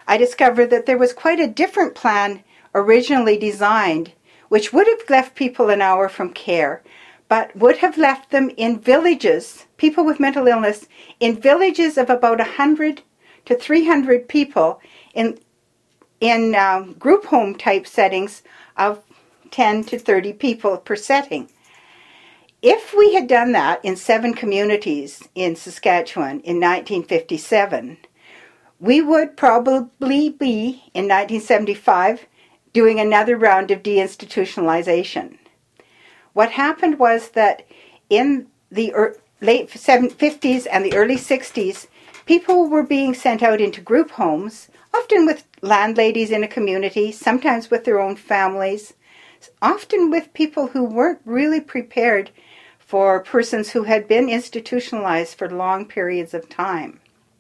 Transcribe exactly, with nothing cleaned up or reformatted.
I discovered that there was quite a different plan originally designed, which would have left people an hour from care, but would have left them in villages, people with mental illness, in villages of about one hundred to three hundred people in, in um, group home type settings of ten to thirty people per setting. If we had done that in seven communities in Saskatchewan in nineteen fifty-seven, we would probably be, in nineteen seventy-five, doing another round of deinstitutionalization. What happened was that in the er- late fifties and the early sixties, people were being sent out into group homes, often with landladies in a community, sometimes with their own families, often with people who weren't really prepared for persons who had been institutionalized for long periods of time.